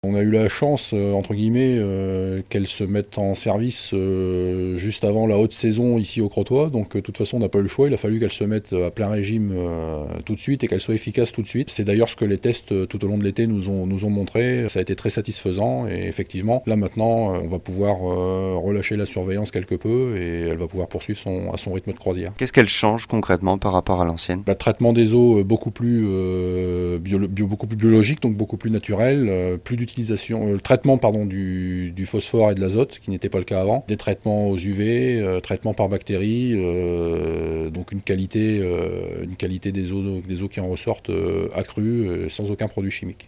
On a eu la chance, entre guillemets, qu'elle se mette en service juste avant la haute saison ici au Crotoy. Donc, de toute façon, on n'a pas eu le choix. Il a fallu qu'elle se mette à plein régime tout de suite et qu'elle soit efficace tout de suite. C'est d'ailleurs ce que les tests tout au long de l'été nous ont montré. Ça a été très satisfaisant. Et effectivement, là maintenant, on va pouvoir relâcher la surveillance quelque peu et elle va pouvoir poursuivre à son rythme de croisière. Qu'est-ce qu'elle change concrètement par rapport à l'ancienne? Traitement des eaux beaucoup plus beaucoup plus biologique, donc beaucoup plus naturel, plus d'utilisation, le traitement pardon du phosphore et de l'azote qui n'était pas le cas avant, des traitements aux UV, traitements par bactéries, donc une qualité des eaux qui en ressortent accrue sans aucun produit chimique.